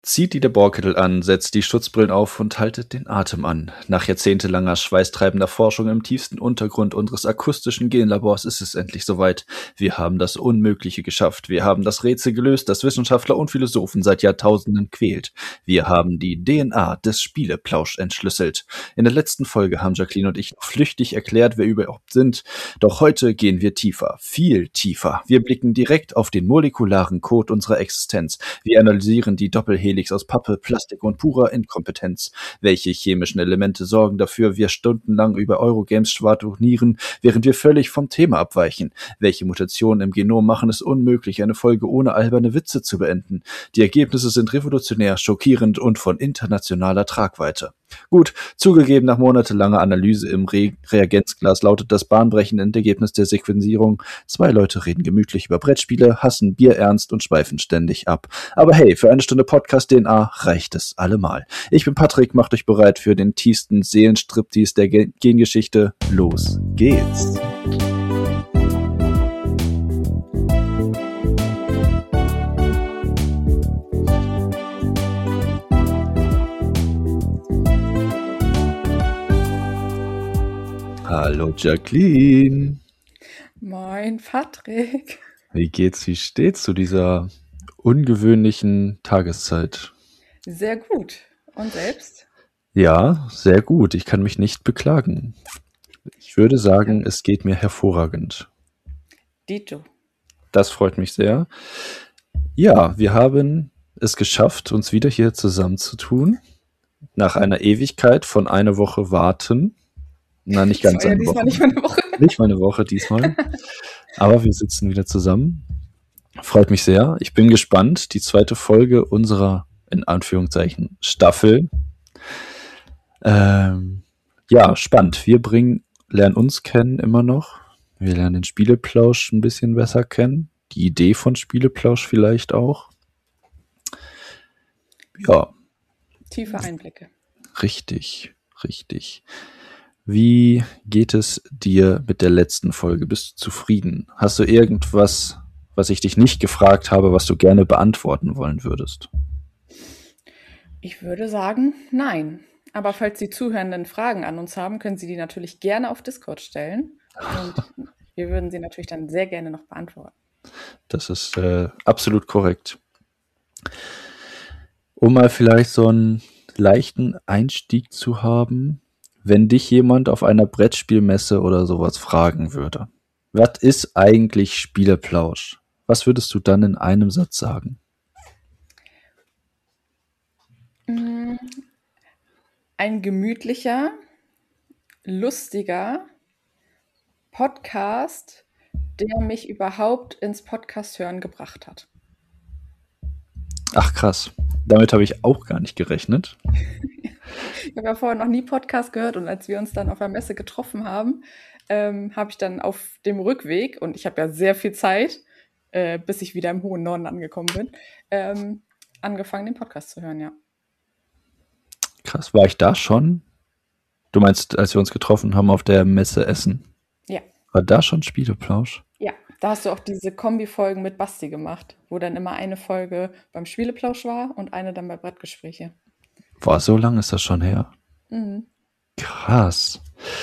Zieht die Laborkittel an, setzt die Schutzbrillen auf und haltet den Atem an. Nach jahrzehntelanger schweißtreibender Forschung im tiefsten Untergrund unseres akustischen Genlabors ist es endlich soweit. Wir haben das Unmögliche geschafft. Wir haben das Rätsel gelöst, das Wissenschaftler und Philosophen seit Jahrtausenden quält. Wir haben die DNA des Spieleplausch entschlüsselt. In der letzten Folge haben Jacqueline und ich noch flüchtig erklärt, wer wir überhaupt sind. Doch heute gehen wir tiefer, viel tiefer. Wir blicken direkt auf den molekularen Code unserer Existenz. Wir analysieren die Doppelhelix aus Pappe, Plastik und purer Inkompetenz. Welche chemischen Elemente sorgen dafür, wir stundenlang über Eurogames schwadronieren, während wir völlig vom Thema abweichen? Welche Mutationen im Genom machen es unmöglich, eine Folge ohne alberne Witze zu beenden? Die Ergebnisse sind revolutionär, schockierend und von internationaler Tragweite. Gut, zugegeben, nach monatelanger Analyse im Reagenzglas lautet das bahnbrechende Endergebnis der Sequenzierung: 2 Leute reden gemütlich über Brettspiele, hassen Bier ernst und schweifen ständig ab. Aber hey, für eine Stunde Podcast-DNA reicht es allemal. Ich bin Patrick, macht euch bereit für den tiefsten Seelenstriptease der Gengeschichte. Los geht's! Hallo Jacqueline. Moin Patrick. Wie geht's, wie steht's zu dieser ungewöhnlichen Tageszeit? Sehr gut. Und selbst? Ja, sehr gut. Ich kann mich nicht beklagen. Ich würde sagen, es geht mir hervorragend. Dito. Das freut mich sehr. Ja, wir haben es geschafft, uns wieder hier zusammenzutun. Nach einer Ewigkeit von einer Woche warten. Na, nicht ganz eine Woche. Nicht mal eine Woche. Nicht mal eine Woche diesmal. Aber wir sitzen wieder zusammen. Freut mich sehr. Ich bin gespannt. Die zweite Folge unserer, in Anführungszeichen, Staffel. Ja, spannend. Wir lernen uns kennen immer noch. Wir lernen den Spieleplausch ein bisschen besser kennen. Die Idee von Spieleplausch vielleicht auch. Ja. Tiefe Einblicke. Richtig. Wie geht es dir mit der letzten Folge? Bist du zufrieden? Hast du irgendwas, was ich dich nicht gefragt habe, was du gerne beantworten wollen würdest? Ich würde sagen, nein. Aber falls die Zuhörenden Fragen an uns haben, können sie die natürlich gerne auf Discord stellen. Und wir würden sie natürlich dann sehr gerne noch beantworten. Das ist absolut korrekt. Um mal vielleicht so einen leichten Einstieg zu haben, wenn dich jemand auf einer Brettspielmesse oder sowas fragen würde: Was ist eigentlich Spieleplausch? Was würdest du dann in einem Satz sagen? Ein gemütlicher, lustiger Podcast, der mich überhaupt ins Podcast-Hören gebracht hat. Ach krass, damit habe ich auch gar nicht gerechnet. Ich habe ja vorher noch nie Podcast gehört, und als wir uns dann auf der Messe getroffen haben, habe ich dann auf dem Rückweg, und ich habe ja sehr viel Zeit, bis ich wieder im hohen Norden angekommen bin, angefangen, den Podcast zu hören, ja. Krass, war ich da schon? Du meinst, als wir uns getroffen haben auf der Messe Essen? Ja. War da schon Spieleplausch? Ja, da hast du auch diese Kombi-Folgen mit Basti gemacht, wo dann immer eine Folge beim Spieleplausch war und eine dann bei Brettgespräche. Boah, so lange ist das schon her. Mhm. Krass.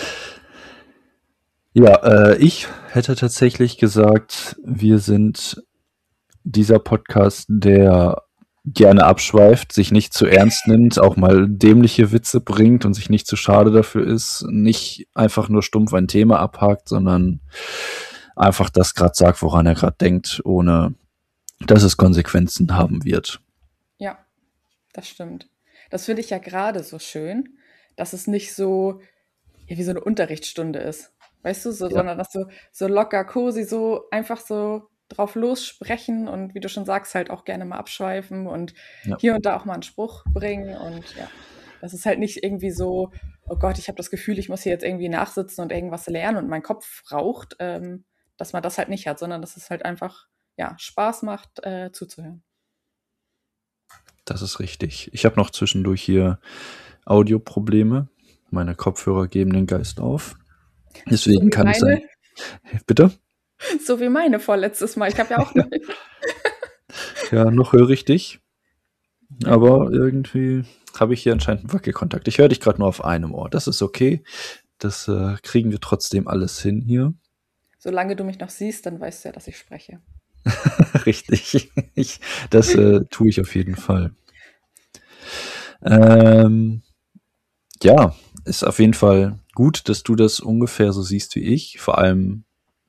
Ja, ich hätte tatsächlich gesagt, wir sind dieser Podcast, der gerne abschweift, sich nicht zu ernst nimmt, auch mal dämliche Witze bringt und sich nicht zu schade dafür ist, nicht einfach nur stumpf ein Thema abhakt, sondern einfach das gerade sagt, woran er gerade denkt, ohne dass es Konsequenzen haben wird. Ja, das stimmt. Das finde ich ja gerade so schön, dass es nicht so wie so eine Unterrichtsstunde ist, weißt du, sondern dass so locker, cozy, so einfach so drauf lossprechen und, wie du schon sagst, halt auch gerne mal abschweifen und hier und da auch mal einen Spruch bringen, und ja, das ist halt nicht irgendwie so, oh Gott, ich habe das Gefühl, ich muss hier jetzt irgendwie nachsitzen und irgendwas lernen und mein Kopf raucht, dass man das halt nicht hat, sondern dass es halt einfach, ja, Spaß macht, zuzuhören. Das ist richtig. Ich habe noch zwischendurch hier Audioprobleme. Meine Kopfhörer geben den Geist auf. Deswegen So kann es sein. Bitte? So wie meine vorletztes Mal. Ich habe ja auch noch. Ja, noch höre ich dich. Aber irgendwie habe ich hier anscheinend einen Wackelkontakt. Ich höre dich gerade nur auf einem Ohr. Das ist okay. Das kriegen wir trotzdem alles hin hier. Solange du mich noch siehst, dann weißt du ja, dass ich spreche. Richtig. Das tue ich auf jeden Fall. Ähm, ja, ist auf jeden Fall gut, dass du das ungefähr so siehst wie ich. Vor allem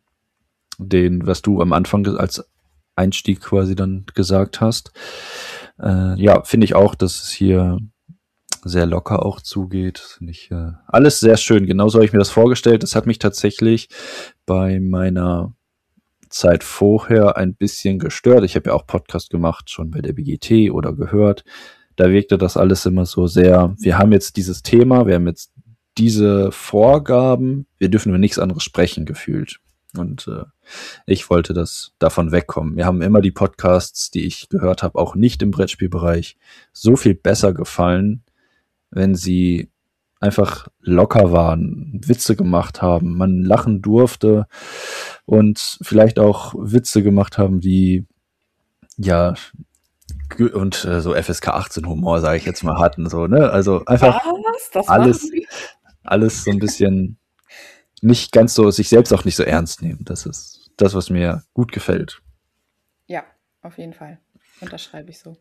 was du am Anfang als Einstieg quasi dann gesagt hast. Ja, finde ich auch, dass es hier sehr locker auch zugeht. Nicht, alles sehr schön. Genauso habe ich mir das vorgestellt. Das hat mich tatsächlich bei meiner Zeit vorher ein bisschen gestört. Ich habe ja auch Podcast gemacht, schon bei der BGT oder gehört. Da wirkte das alles immer so sehr, wir haben jetzt dieses Thema, wir haben jetzt diese Vorgaben, wir dürfen über nichts anderes sprechen, gefühlt. Und ich wollte das davon wegkommen. Mir haben immer die Podcasts, die ich gehört habe, auch nicht im Brettspielbereich, so viel besser gefallen, wenn sie einfach locker waren, Witze gemacht haben, man lachen durfte und vielleicht auch Witze gemacht haben, die ja und so FSK 18 Humor, sage ich jetzt mal, hatten, so, ne? Also einfach Was? Das machen alles, die? alles so ein bisschen nicht ganz so, sich selbst auch nicht so ernst nehmen. Das ist das, was mir gut gefällt. Ja, auf jeden Fall. Unterschreibe ich so.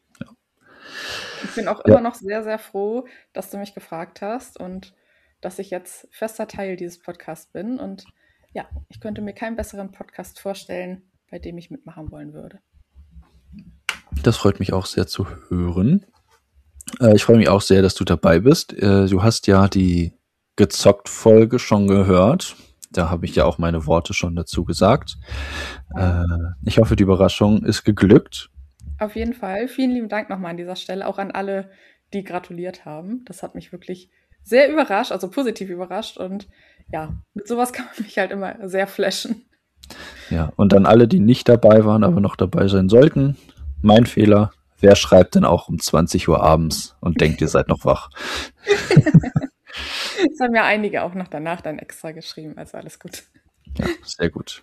Ich bin auch Ja, immer noch sehr, sehr froh, dass du mich gefragt hast und dass ich jetzt fester Teil dieses Podcasts bin. Und ja, ich könnte mir keinen besseren Podcast vorstellen, bei dem ich mitmachen wollen würde. das freut mich auch sehr zu hören. Ich freue mich auch sehr, dass du dabei bist. Du hast ja die Gezockt-Folge schon gehört. Da habe ich ja auch meine Worte schon dazu gesagt. Ja, Ich hoffe, die Überraschung ist geglückt. auf jeden Fall. Vielen lieben Dank nochmal an dieser Stelle, auch an alle, die gratuliert haben. Das hat mich wirklich sehr überrascht, also positiv überrascht. Und ja, mit sowas kann man mich halt immer sehr flashen. Ja, und dann alle, die nicht dabei waren, aber noch dabei sein sollten. Mein Fehler. Wer schreibt denn auch um 20 Uhr abends und denkt, ihr seid noch wach? Das haben ja einige auch noch danach dann extra geschrieben, also alles gut. Ja, sehr gut.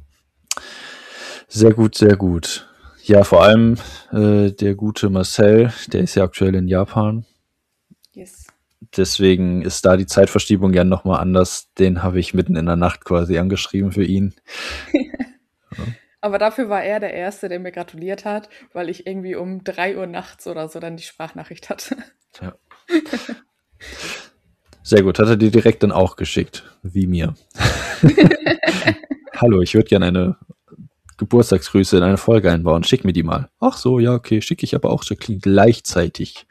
Sehr gut, sehr gut. Ja, vor allem der gute Marcel, der ist ja aktuell in Japan. Yes. Deswegen ist da die Zeitverschiebung ja nochmal anders. Den habe ich mitten in der Nacht quasi angeschrieben für ihn. Ja, Aber dafür war er der Erste, der mir gratuliert hat, weil ich irgendwie um 3 Uhr nachts oder so dann die Sprachnachricht hatte. ja. Sehr gut, hat er dir direkt dann auch geschickt, wie mir. Hallo, ich würde gerne eine Geburtstagsgrüße in eine Folge einbauen. Schick mir die mal. Ach so, ja, okay, schicke ich aber auch Jacqueline gleichzeitig.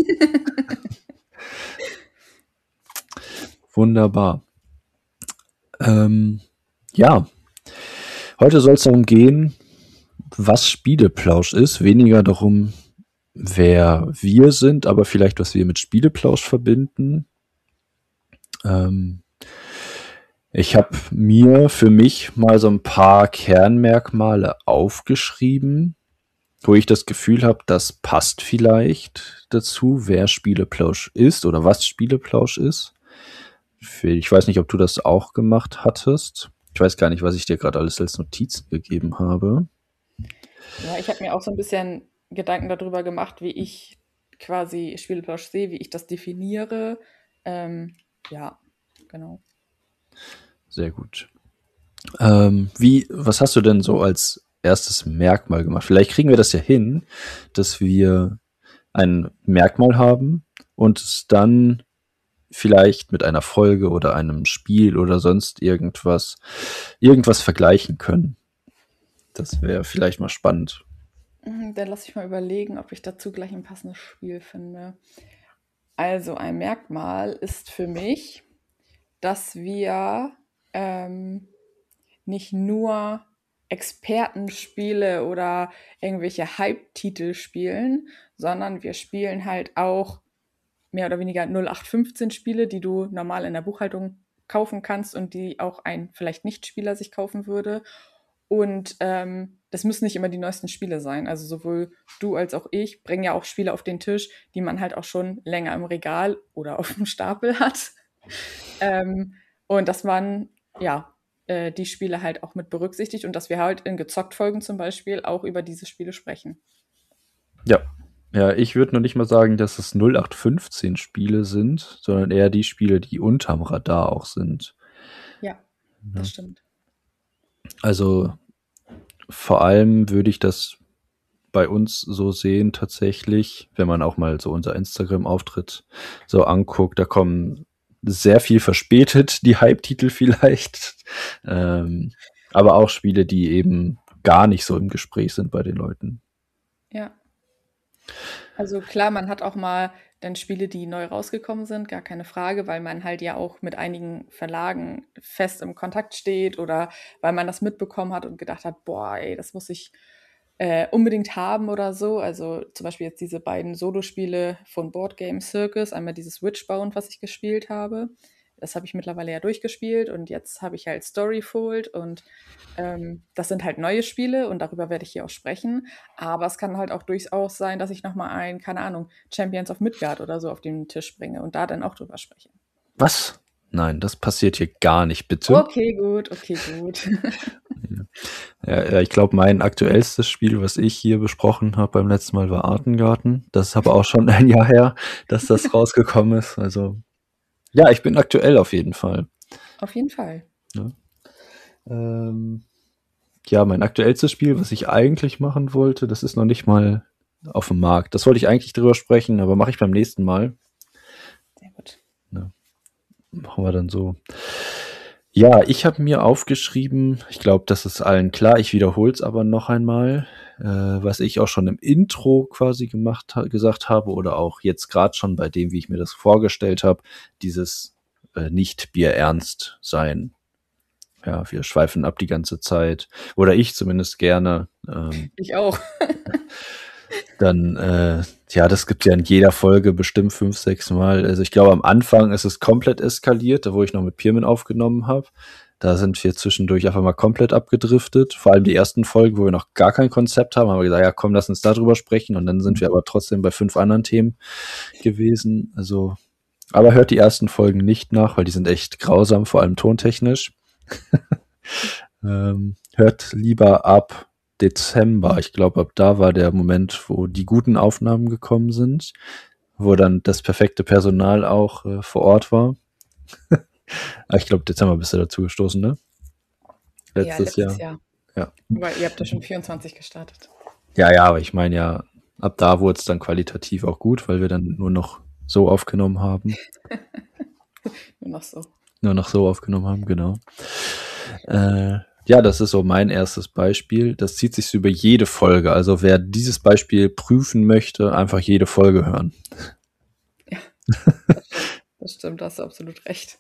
Wunderbar. Ähm, ja, heute soll es darum gehen, was Spieleplausch ist. Weniger darum, wer wir sind, aber vielleicht, was wir mit Spieleplausch verbinden. Ähm, Ich habe mir für mich mal so ein paar Kernmerkmale aufgeschrieben, wo ich das Gefühl habe, das passt vielleicht dazu, wer Spieleplausch ist oder was Spieleplausch ist. Ich weiß nicht, ob du das auch gemacht hattest. Ich weiß gar nicht, was ich dir gerade alles als Notizen gegeben habe. Ja, ich habe mir auch so ein bisschen Gedanken darüber gemacht, wie ich quasi Spieleplausch sehe, wie ich das definiere. Ja, genau. Sehr gut. Was hast du denn so als erstes Merkmal gemacht? Vielleicht kriegen wir das ja hin, dass wir ein Merkmal haben und es dann vielleicht mit einer Folge oder einem Spiel oder sonst irgendwas vergleichen können. Das wäre vielleicht mal spannend. Dann lass ich mal überlegen, ob ich dazu gleich ein passendes Spiel finde. Also ein Merkmal ist für mich, dass wir nicht nur Expertenspiele oder irgendwelche Hype-Titel spielen, sondern wir spielen halt auch mehr oder weniger 0815 Spiele, die du normal in der Buchhaltung kaufen kannst und die auch ein vielleicht Nichtspieler sich kaufen würde. Und das müssen nicht immer die neuesten Spiele sein. Also sowohl du als auch ich bringen ja auch Spiele auf den Tisch, die man halt auch schon länger im Regal oder auf dem Stapel hat. Und dass man, ja, die Spiele halt auch mit berücksichtigt und dass wir halt in Gezockt-Folgen zum Beispiel auch über diese Spiele sprechen. Ja, Ja, ich würde noch nicht mal sagen, dass es 0815 Spiele sind, sondern eher die Spiele, die unterm Radar auch sind. Ja, das Ne? stimmt. Also vor allem würde ich das bei uns so sehen tatsächlich, wenn man auch mal so unser Instagram-Auftritt so anguckt, da kommen sehr viel verspätet die Hype-Titel vielleicht, ähm, aber auch Spiele, die eben gar nicht so im Gespräch sind bei den Leuten. Ja. Also klar, man hat auch mal dann Spiele, die neu rausgekommen sind, gar keine Frage, weil man halt ja auch mit einigen Verlagen fest im Kontakt steht oder weil man das mitbekommen hat und gedacht hat, boah, ey, das muss ich unbedingt haben oder so. Also zum Beispiel jetzt diese beiden Solospiele von Board Game Circus, einmal dieses Witchbound, was ich gespielt habe. Das habe ich mittlerweile ja durchgespielt und jetzt habe ich halt Storyfold und das sind halt neue Spiele und darüber werde ich hier auch sprechen. Aber es kann halt auch durchaus sein, dass ich nochmal ein, keine Ahnung, Champions of Midgard oder so auf den Tisch bringe und da dann auch drüber spreche. Was? Nein, das passiert hier gar nicht, bitte. Okay, gut, okay, gut. Ja, ich glaube, mein aktuellstes Spiel, was ich hier besprochen habe beim letzten Mal, war Artengarten. Das ist aber auch schon ein Jahr her, dass das rausgekommen ist. Also ja, ich bin aktuell auf jeden Fall. Auf jeden Fall. Ne? Ähm, ja, mein aktuellstes Spiel, was ich eigentlich machen wollte, das ist noch nicht mal auf dem Markt. Das wollte ich eigentlich drüber sprechen, aber mache ich beim nächsten Mal. Sehr gut. Ne? Machen wir dann so. Ja, ich habe mir aufgeschrieben, ich glaube, das ist allen klar, ich wiederhole es aber noch einmal, was ich auch schon im Intro quasi gesagt habe oder auch jetzt gerade schon bei dem, wie ich mir das vorgestellt habe, dieses nicht bierernst sein. Ja, wir schweifen ab die ganze Zeit. Oder ich zumindest gerne. Ich auch. Dann, ja, das gibt ja in jeder Folge bestimmt 5, 6 Mal. Also ich glaube, am Anfang ist es komplett eskaliert, da wo ich noch mit Pirmin aufgenommen habe. Da sind wir zwischendurch einfach mal komplett abgedriftet. Vor allem die ersten Folgen, wo wir noch gar kein Konzept haben, haben wir gesagt, ja komm, lass uns darüber sprechen. Und dann sind wir aber trotzdem bei 5 anderen Themen gewesen. Also, aber hört die ersten Folgen nicht nach, weil die sind echt grausam, vor allem tontechnisch. Hört lieber ab Dezember. Ich glaube, ab da war der Moment, wo die guten Aufnahmen gekommen sind, wo dann das perfekte Personal auch vor Ort war. Aber ich glaube, Dezember bist du dazu gestoßen, ne? Ja, Letztes letztes Jahr. Jahr. Ja. Weil ihr habt ja schon 24 gestartet. Ja, ja, aber ich meine ja, ab da wurde es dann qualitativ auch gut, weil wir dann nur noch so aufgenommen haben. Nur noch so. Nur noch so aufgenommen haben, genau. Ja, das ist so mein erstes Beispiel. Das zieht sich so über jede Folge. Also wer dieses Beispiel prüfen möchte, einfach jede Folge hören. Ja, das stimmt, da hast du absolut recht.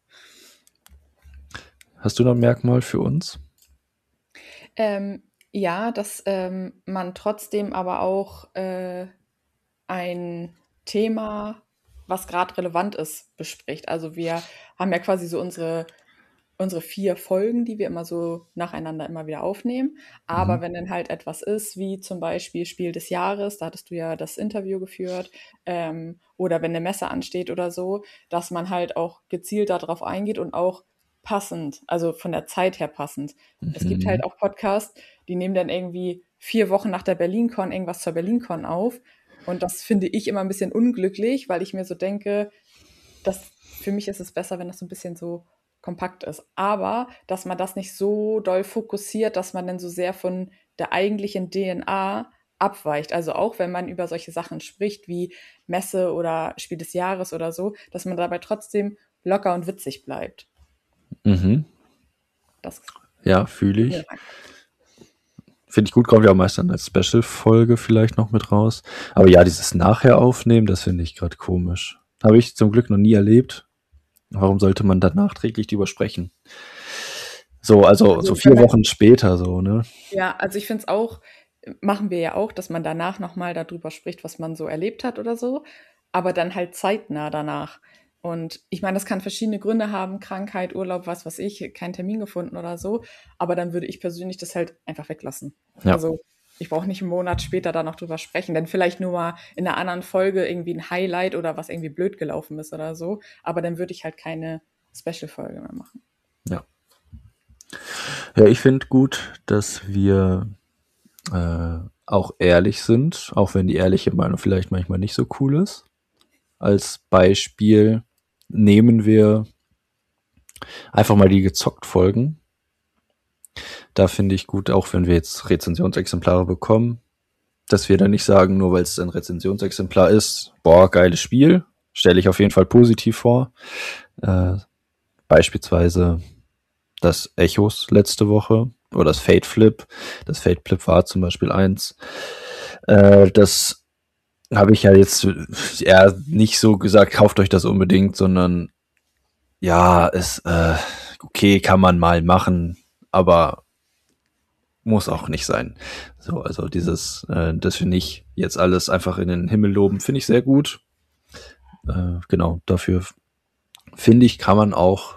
Hast du noch ein Merkmal für uns? Ja, dass man trotzdem aber auch ein Thema, was gerade relevant ist, bespricht. Also wir haben ja quasi so unsere 4 Folgen, die wir immer so nacheinander immer wieder aufnehmen. Aber Mhm. wenn dann halt etwas ist, wie zum Beispiel Spiel des Jahres, da hattest du ja das Interview geführt, oder wenn eine Messe ansteht oder so, dass man halt auch gezielt darauf eingeht und auch passend, also von der Zeit her passend. Es gibt Mhm. halt auch Podcasts, die nehmen dann irgendwie 4 Wochen nach der BerlinCon irgendwas zur BerlinCon auf. Und das finde ich immer ein bisschen unglücklich, weil ich mir so denke, für mich ist es besser, wenn das so ein bisschen so kompakt ist. Aber dass man das nicht so doll fokussiert, dass man dann so sehr von der eigentlichen DNA abweicht. Also auch wenn man über solche Sachen spricht wie Messe oder Spiel des Jahres oder so, dass man dabei trotzdem locker und witzig bleibt. Mhm. Das Ja, fühle ja, ich. Finde ich gut, kommt ja auch meist dann als Special-Folge vielleicht noch mit raus. Aber ja, dieses Nachher aufnehmen, das finde ich gerade komisch. Habe ich zum Glück noch nie erlebt. Warum sollte man da nachträglich drüber sprechen? So, also so also wenn 4 man Wochen später so, ne? ja, also ich finde es auch, machen wir ja auch, dass man danach nochmal darüber spricht, was man so erlebt hat oder so, aber dann halt zeitnah danach. Und ich meine, das kann verschiedene Gründe haben, Krankheit, Urlaub, was weiß ich, keinen Termin gefunden oder so, aber dann würde ich persönlich das halt einfach weglassen. Ja. Also ich brauche nicht einen Monat später da noch drüber sprechen, denn vielleicht nur mal in einer anderen Folge irgendwie ein Highlight oder was irgendwie blöd gelaufen ist oder so, aber dann würde ich halt keine Special-Folge mehr machen. Ja. Ja, ich finde gut, dass wir auch ehrlich sind, auch wenn die ehrliche Meinung vielleicht manchmal nicht so cool ist. Als Beispiel nehmen wir einfach mal die gezockt Folgen. Da finde ich gut, auch wenn wir jetzt Rezensionsexemplare bekommen, dass wir dann nicht sagen, nur weil es ein Rezensionsexemplar ist, boah, geiles Spiel, stelle ich auf jeden Fall positiv vor. Beispielsweise das Echos letzte Woche oder das Fate Flip. Das Fate Flip war zum Beispiel eins. Das habe ich ja jetzt eher nicht so gesagt, kauft euch das unbedingt, sondern ja, okay, kann man mal machen, aber muss auch nicht sein. So, also dass wir nicht jetzt alles einfach in den Himmel loben, finde ich sehr gut. Genau, dafür finde ich, kann man auch,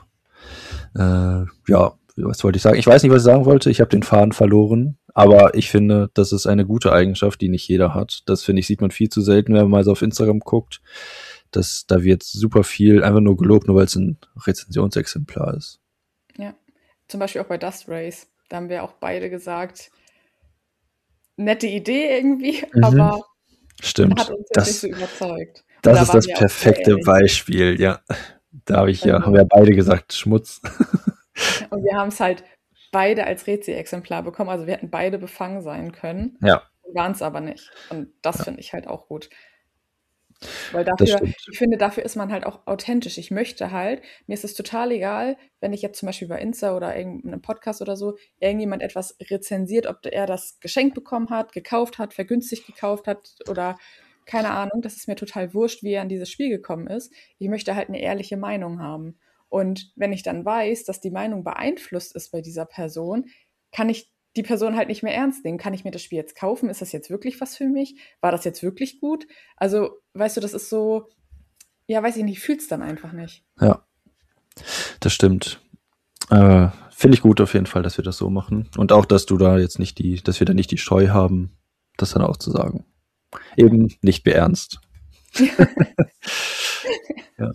was wollte ich sagen? Ich weiß nicht, was ich sagen wollte. Ich habe den Faden verloren. Aber ich finde, das ist eine gute Eigenschaft, die nicht jeder hat. Das, finde ich, sieht man viel zu selten, wenn man mal so auf Instagram guckt. Da wird super viel einfach nur gelobt, nur weil es ein Rezensionsexemplar ist. Ja, zum Beispiel auch bei Dust Race. Da haben wir auch beide gesagt, nette Idee irgendwie, aber Stimmt. hat uns jetzt nicht so überzeugt. Das ist das perfekte Beispiel, ja. Da haben wir beide gesagt, Schmutz. Und wir haben es halt beide als Rezi-Exemplar bekommen. Also wir hätten beide befangen sein können. Ja. Waren es aber nicht. Und das finde ich halt auch gut. Weil dafür, ich finde, dafür ist man halt auch authentisch. Ich möchte halt, mir ist es total egal, wenn ich jetzt zum Beispiel bei Insta oder irgendeinem Podcast oder so irgendjemand etwas rezensiert, ob er das geschenkt bekommen hat, gekauft hat, vergünstigt gekauft hat oder keine Ahnung. Das ist mir total wurscht, wie er an dieses Spiel gekommen ist. Ich möchte halt eine ehrliche Meinung haben. Und wenn ich dann weiß, dass die Meinung beeinflusst ist bei dieser Person, kann ich die Person halt nicht mehr ernst nehmen. Kann ich mir das Spiel jetzt kaufen? Ist das jetzt wirklich was für mich? War das jetzt wirklich gut? Also, weißt du, das ist so, ja, weiß ich nicht, fühl's dann einfach nicht. Ja, das stimmt. Finde ich gut auf jeden Fall, dass wir das so machen. Und auch, dass du da jetzt dass wir da nicht die Scheu haben, das dann auch zu sagen. Eben nicht beernst. Ja.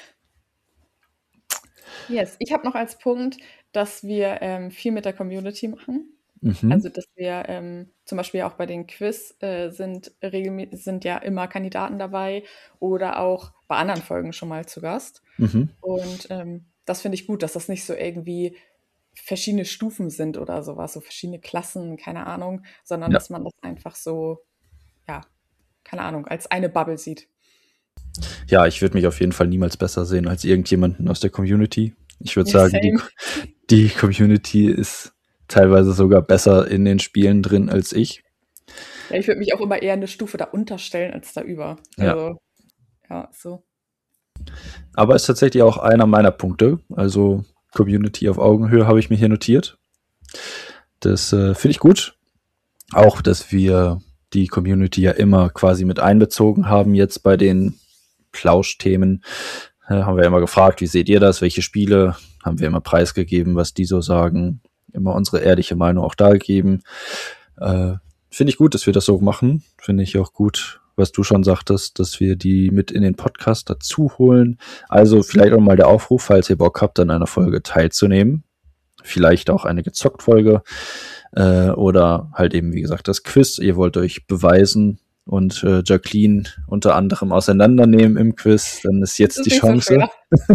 Yes, ich habe noch als Punkt, dass wir viel mit der Community machen. Also, dass wir zum Beispiel auch bei den Quiz sind ja immer Kandidaten dabei oder auch bei anderen Folgen schon mal zu Gast. Und das finde ich gut, dass das nicht so irgendwie verschiedene Stufen sind oder sowas, so verschiedene Klassen, keine Ahnung, sondern dass man das einfach so, ja, keine Ahnung, als eine Bubble sieht. Ja, ich würde mich auf jeden Fall niemals besser sehen als irgendjemanden aus der Community. Ich würde sagen, die Community ist teilweise sogar besser in den Spielen drin als ich. Ja, ich würde mich auch immer eher eine Stufe da unterstellen als da über. Also, ja, so. Aber ist tatsächlich auch einer meiner Punkte. Also Community auf Augenhöhe habe ich mir hier notiert. Das finde ich gut. Auch, dass wir die Community ja immer quasi mit einbezogen haben. Jetzt bei den Plauschthemen haben wir immer gefragt, wie seht ihr das? Welche Spiele haben wir immer preisgegeben, was die so sagen? Immer unsere ehrliche Meinung auch dargegeben. Finde ich gut, dass wir das so machen. Finde ich auch gut, was du schon sagtest, dass wir die mit in den Podcast dazu holen. Also vielleicht auch mal der Aufruf, falls ihr Bock habt, an einer Folge teilzunehmen. Vielleicht auch eine Gezockt-Folge. Oder halt eben, wie gesagt, das Quiz. Ihr wollt euch beweisen und Jacqueline unter anderem auseinandernehmen im Quiz, dann ist jetzt die Chance. So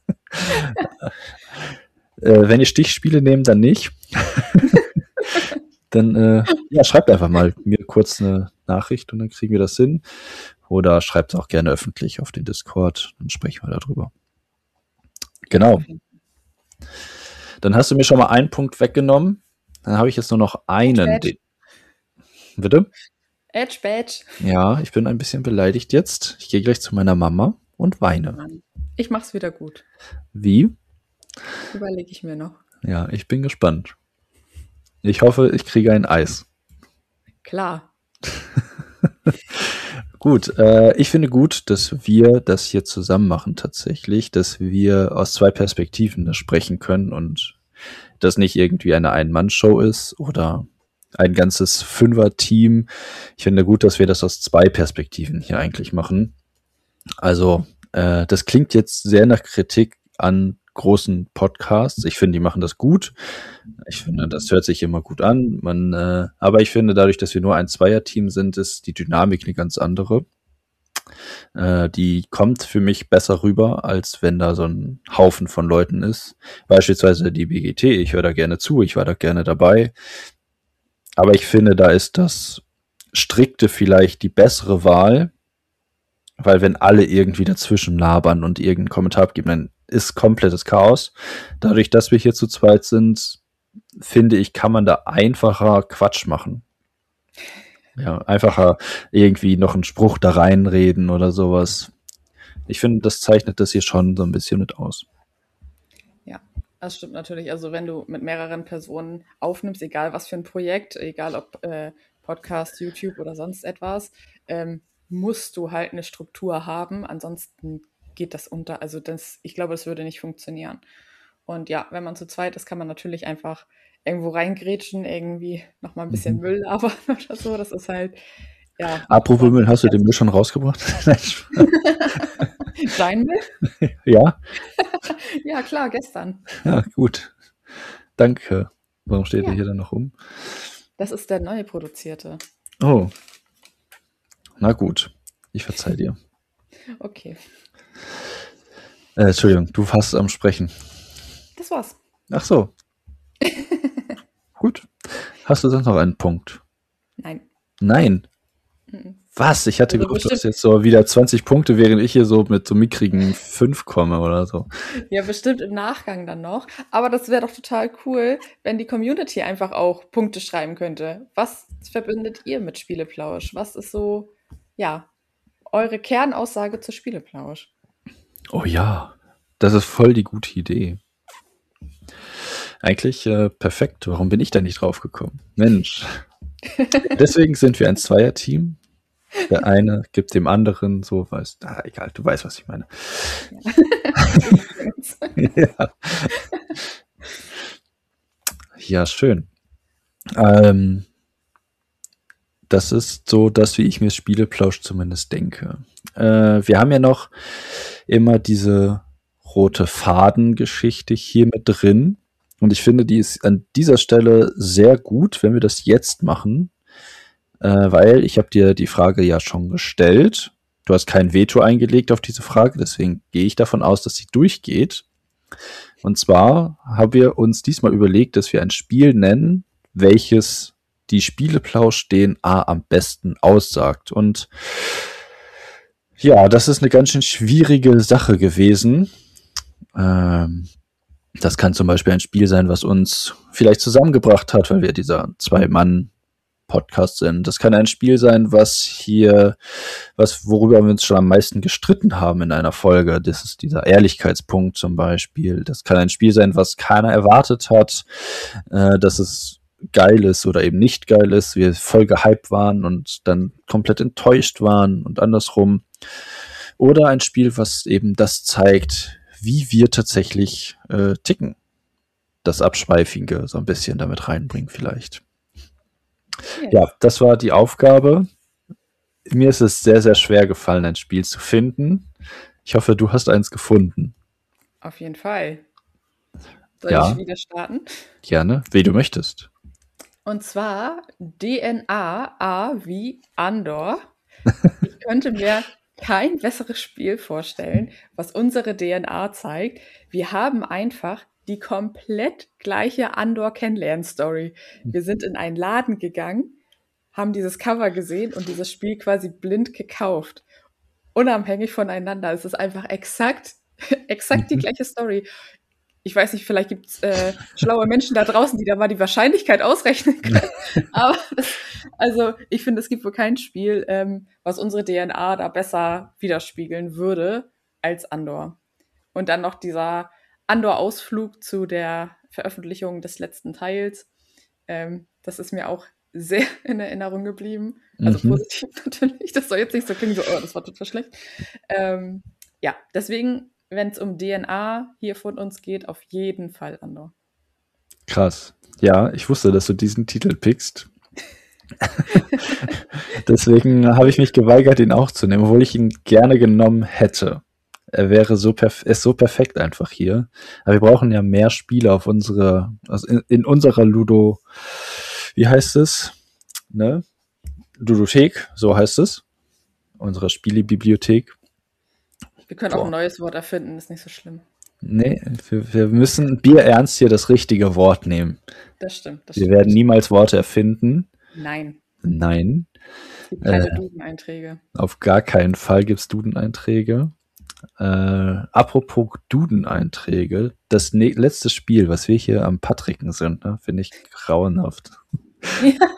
wenn ihr Stichspiele nehmt, dann nicht. Dann schreibt einfach mal mir kurz eine Nachricht und dann kriegen wir das hin. Oder schreibt es auch gerne öffentlich auf den Discord, dann sprechen wir darüber. Genau. Dann hast du mir schon mal einen Punkt weggenommen. Dann habe ich jetzt nur noch einen. Bitte? Edge Badge. Ja, ich bin ein bisschen beleidigt jetzt. Ich gehe gleich zu meiner Mama und weine. Ich mach's wieder gut. Wie? Überlege ich mir noch. Ja, ich bin gespannt. Ich hoffe, ich kriege ein Eis. Klar. Gut, ich finde gut, dass wir das hier zusammen machen tatsächlich, dass wir aus zwei Perspektiven das sprechen können und das nicht irgendwie eine Ein-Mann-Show ist oder ein ganzes Fünfer-Team. Ich finde gut, dass wir das aus zwei Perspektiven hier eigentlich machen. Also, das klingt jetzt sehr nach Kritik an großen Podcasts. Ich finde, die machen das gut. Ich finde, das hört sich immer gut an. Aber ich finde, dadurch, dass wir nur ein Zweierteam sind, ist die Dynamik eine ganz andere. Die kommt für mich besser rüber, als wenn da so ein Haufen von Leuten ist. Beispielsweise die BGT, ich höre da gerne zu, ich war da gerne dabei. Aber ich finde, da ist das Strikte vielleicht die bessere Wahl, weil wenn alle irgendwie dazwischen labern und irgendeinen Kommentar abgeben, dann ist komplettes Chaos. Dadurch, dass wir hier zu zweit sind, finde ich, kann man da einfacher Quatsch machen. Ja, einfacher irgendwie noch einen Spruch da reinreden oder sowas. Ich finde, das zeichnet das hier schon so ein bisschen mit aus. Ja, das stimmt natürlich. Also wenn du mit mehreren Personen aufnimmst, egal was für ein Projekt, egal ob Podcast, YouTube oder sonst etwas, musst du halt eine Struktur haben. Ansonsten geht das unter. Also ich glaube, das würde nicht funktionieren. Und ja, wenn man zu zweit ist, kann man natürlich einfach irgendwo reingrätschen, irgendwie nochmal ein bisschen Müll labern oder so. Das ist halt, ja. Apropos Müll, hast du den Müll schon rausgebracht? Dein Müll? Ja? Ja, klar, gestern. Ja, gut. Danke. Warum steht der hier dann noch rum? Das ist der neu produzierte. Oh. Na gut. Ich verzeih dir. Okay. Entschuldigung, du warst am Sprechen. Das war's. Ach so. Gut. Hast du sonst noch einen Punkt? Nein. Nein. Was? Ich hatte gehofft, du hast jetzt so wieder 20 Punkte, während ich hier so mit so mickrigen 5 komme oder so. Ja, bestimmt im Nachgang dann noch. Aber das wäre doch total cool, wenn die Community einfach auch Punkte schreiben könnte. Was verbindet ihr mit Spieleplausch? Was ist so, ja, eure Kernaussage zu Spieleplausch? Oh ja, das ist voll die gute Idee. Eigentlich perfekt. Warum bin ich da nicht drauf gekommen? Mensch. Deswegen sind wir ein Zweierteam. Der eine gibt dem anderen so was. Egal, du weißt, was ich meine. Ja. Ja, schön. Das ist so das, wie ich mir Spieleplausch zumindest denke. Wir haben ja noch immer diese rote Faden-Geschichte hier mit drin. Und ich finde, die ist an dieser Stelle sehr gut, wenn wir das jetzt machen. Weil ich habe dir die Frage ja schon gestellt. Du hast kein Veto eingelegt auf diese Frage, deswegen gehe ich davon aus, dass sie durchgeht. Und zwar haben wir uns diesmal überlegt, dass wir ein Spiel nennen, welches die Spieleplausch-DNA am besten aussagt. Und ja, das ist eine ganz schön schwierige Sache gewesen. Das kann zum Beispiel ein Spiel sein, was uns vielleicht zusammengebracht hat, weil wir dieser Zwei-Mann-Podcast sind. Das kann ein Spiel sein, worüber wir uns schon am meisten gestritten haben in einer Folge. Das ist dieser Ehrlichkeitspunkt zum Beispiel. Das kann ein Spiel sein, was keiner erwartet hat, dass es geil ist oder eben nicht geil ist, wir voll gehypt waren und dann komplett enttäuscht waren und andersrum. Oder ein Spiel, was eben das zeigt, wie wir tatsächlich ticken. Das Abschweifige so ein bisschen damit reinbringen vielleicht. Ja, das war die Aufgabe. Mir ist es sehr, sehr schwer gefallen, ein Spiel zu finden. Ich hoffe, du hast eins gefunden. Auf jeden Fall. Soll ich wieder starten? Gerne, wie du möchtest. Und zwar DNA, A wie Andor. Ich könnte mir kein besseres Spiel vorstellen, was unsere DNA zeigt. Wir haben einfach die komplett gleiche Andor-Kennenlern-Story. Wir sind in einen Laden gegangen, haben dieses Cover gesehen und dieses Spiel quasi blind gekauft. Unabhängig voneinander. Es ist einfach exakt die gleiche Story. Ich weiß nicht, vielleicht gibt es schlaue Menschen da draußen, die da mal die Wahrscheinlichkeit ausrechnen können. Aber ich finde, es gibt wohl kein Spiel, was unsere DNA da besser widerspiegeln würde als Andor. Und dann noch dieser Andor-Ausflug zu der Veröffentlichung des letzten Teils. Das ist mir auch sehr in Erinnerung geblieben. Also positiv natürlich. Das soll jetzt nicht so klingen, so, oh, das war total schlecht. Ja, deswegen, wenn es um DNA hier von uns geht, auf jeden Fall Andor. Krass. Ja, ich wusste, dass du diesen Titel pickst. Deswegen habe ich mich geweigert, ihn auch zu nehmen, obwohl ich ihn gerne genommen hätte. Er wäre ist so perfekt einfach hier. Aber wir brauchen ja mehr Spiele auf also in unserer Ludo, wie heißt es? Ne? Ludothek, so heißt es. Unsere Spielebibliothek. Wir können auch ein neues Wort erfinden, ist nicht so schlimm. Nee, wir müssen bierernst hier das richtige Wort nehmen. Das stimmt. Wir werden niemals Worte erfinden. Nein. Nein. Es gibt keine Duden-Einträge. Auf gar keinen Fall gibt es Duden-Einträge. Apropos Duden-Einträge, das letzte Spiel, was wir hier am Patricken sind, ne, finde ich grauenhaft. Ja.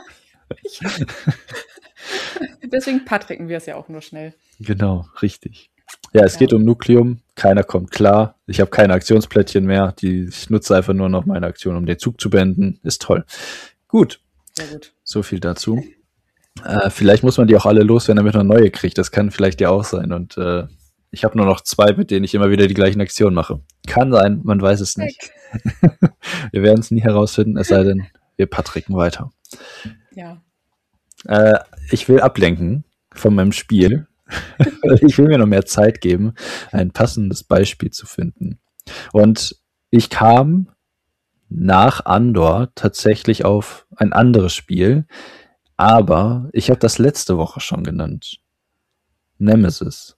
Deswegen Patricken wir es ja auch nur schnell. Genau, richtig. Ja, es geht um Nukleum, keiner kommt klar. Ich habe keine Aktionsplättchen mehr. Ich nutze einfach nur noch meine Aktion, um den Zug zu beenden. Ist toll. Gut. Sehr gut. So viel dazu. Vielleicht muss man die auch alle loswerden, damit man neue kriegt. Das kann vielleicht ja auch sein. Und ich habe nur noch 2, mit denen ich immer wieder die gleichen Aktionen mache. Kann sein, man weiß es nicht. Wir werden es nie herausfinden, es sei denn, wir patricken weiter. Ja. Ich will ablenken von meinem Spiel. Ich will mir noch mehr Zeit geben, ein passendes Beispiel zu finden. Und ich kam nach Andor tatsächlich auf ein anderes Spiel, aber ich habe das letzte Woche schon genannt. Nemesis.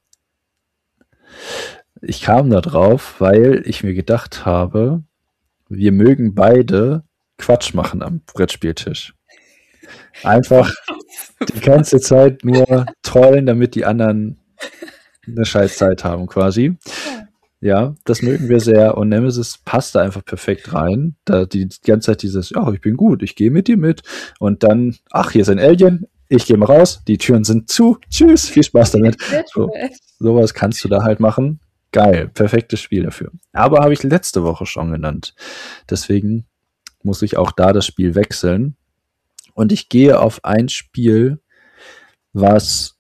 Ich kam da drauf, weil ich mir gedacht habe, wir mögen beide Quatsch machen am Brettspieltisch. Einfach die ganze Zeit nur trollen, damit die anderen eine Scheißzeit haben quasi. Ja, das mögen wir sehr. Und Nemesis passt da einfach perfekt rein. Da die ganze Zeit dieses, ja, ich bin gut, ich gehe mit dir mit. Und dann, ach, hier ist ein Alien, ich gehe mal raus, die Türen sind zu, tschüss, viel Spaß damit. Sowas kannst du da halt machen. Geil, perfektes Spiel dafür. Aber habe ich letzte Woche schon genannt. Deswegen muss ich auch da das Spiel wechseln. Und ich gehe auf ein Spiel, was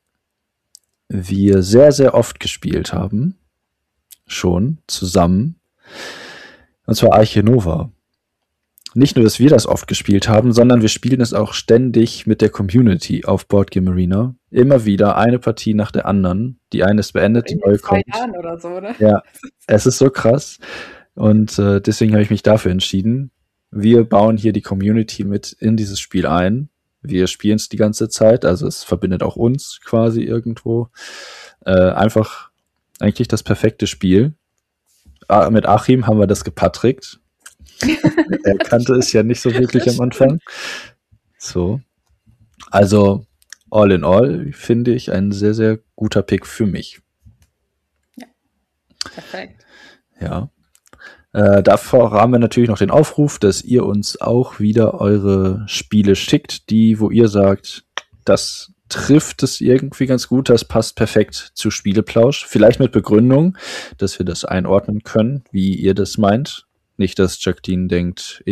wir sehr, sehr oft gespielt haben. Schon zusammen. Und zwar Arche Nova. Nicht nur, dass wir das oft gespielt haben, sondern wir spielen es auch ständig mit der Community auf Board Game Arena. Immer wieder eine Partie nach der anderen. Die eine ist beendet, die neue kommt. In 2 Jahren oder so, oder? Ja, es ist so krass. Und deswegen habe ich mich dafür entschieden. Wir bauen hier die Community mit in dieses Spiel ein. Wir spielen es die ganze Zeit, also es verbindet auch uns quasi irgendwo. Einfach eigentlich das perfekte Spiel. Mit Achim haben wir das gepatrickt. Er kannte es ja nicht so wirklich am Anfang. So. Also, all in all, finde ich ein sehr, sehr guter Pick für mich. Ja. Perfekt. Ja. Davor haben wir natürlich noch den Aufruf, dass ihr uns auch wieder eure Spiele schickt, wo ihr sagt, das trifft es irgendwie ganz gut, das passt perfekt zu Spieleplausch. Vielleicht mit Begründung, dass wir das einordnen können, wie ihr das meint. Nicht, dass Jacqueline denkt,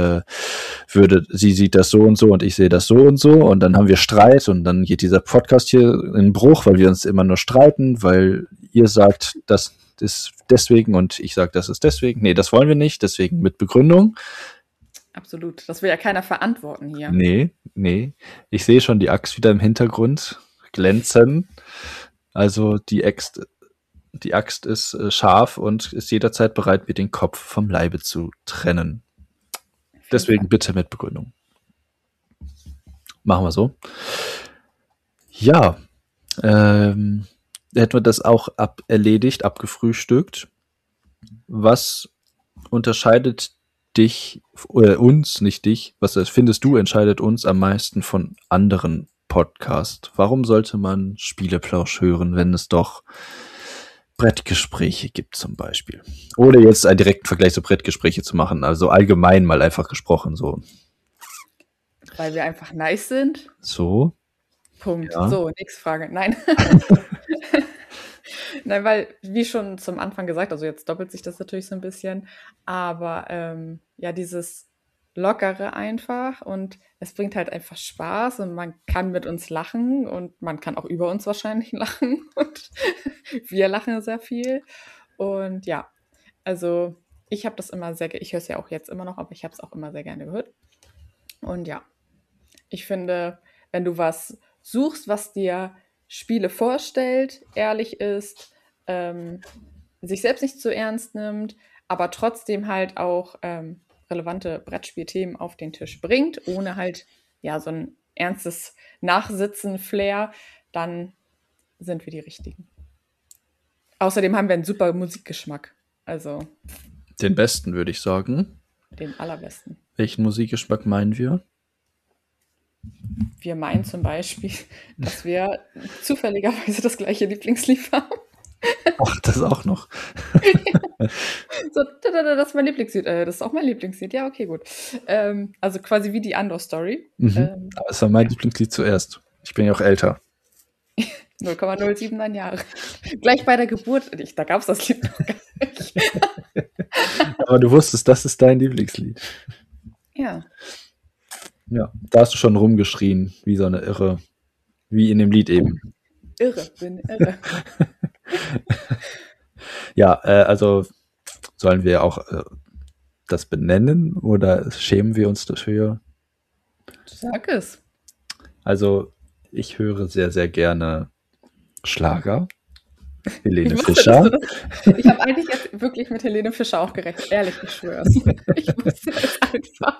sie sieht das so und ich sehe das so und dann haben wir Streit und dann geht dieser Podcast hier in Bruch, weil wir uns immer nur streiten, weil ihr sagt, das ist deswegen und ich sage, das ist deswegen. Nee, das wollen wir nicht, deswegen mit Begründung. Absolut. Das will ja keiner verantworten hier. Nee. Ich sehe schon die Axt wieder im Hintergrund glänzen. Also die Axt ist scharf und ist jederzeit bereit, mir den Kopf vom Leibe zu trennen. Deswegen bitte mit Begründung. Machen wir so. Ja, hätten wir das auch erledigt, abgefrühstückt. Was unterscheidet uns, nicht dich, was findest du, entscheidet uns am meisten von anderen Podcasts? Warum sollte man Spieleplausch hören, wenn es doch Brettgespräche gibt zum Beispiel? Oder jetzt einen direkten Vergleich zu Brettgespräche zu machen, also allgemein mal einfach gesprochen so. Weil wir einfach nice sind? So. Punkt. Ja. So, nächste Frage. Nein. Nein, weil, wie schon zum Anfang gesagt, also jetzt doppelt sich das natürlich so ein bisschen, aber ja, dieses Lockere einfach und es bringt halt einfach Spaß und man kann mit uns lachen und man kann auch über uns wahrscheinlich lachen und wir lachen sehr viel und ja, also ich habe das immer ich höre es ja auch jetzt immer noch, aber ich habe es auch immer sehr gerne gehört und ja, ich finde, wenn du was suchst, was dir Spiele vorstellt, ehrlich ist, sich selbst nicht zu ernst nimmt, aber trotzdem halt auch relevante Brettspielthemen auf den Tisch bringt, ohne halt ja so ein ernstes Nachsitzen-Flair, dann sind wir die Richtigen. Außerdem haben wir einen super Musikgeschmack. Also Den besten, würde ich sagen. den allerbesten. Welchen Musikgeschmack meinen wir? Wir meinen zum Beispiel, dass wir zufälligerweise das gleiche Lieblingslied haben. Ach, das auch noch. So, das ist mein Lieblingslied. Das ist auch mein Lieblingslied. Ja, okay, gut. Also quasi wie die Andor-Story. Aber es war mein Lieblingslied zuerst. Ich bin ja auch älter. 0,07 Jahre. Gleich bei der Geburt. Da gab es das Lied noch gar nicht. Aber du wusstest, das ist dein Lieblingslied. Ja. Ja, da hast du schon rumgeschrien, wie so eine Irre. Wie in dem Lied eben. Bin irre. Ja, also sollen wir auch das benennen oder schämen wir uns dafür? Sag es. Also ich höre sehr, sehr gerne Schlager. Helene Ich wusste, Fischer. ich habe eigentlich jetzt wirklich mit Helene Fischer auch gerechnet. Ehrlich, ich schwör's. Ich wusste es einfach.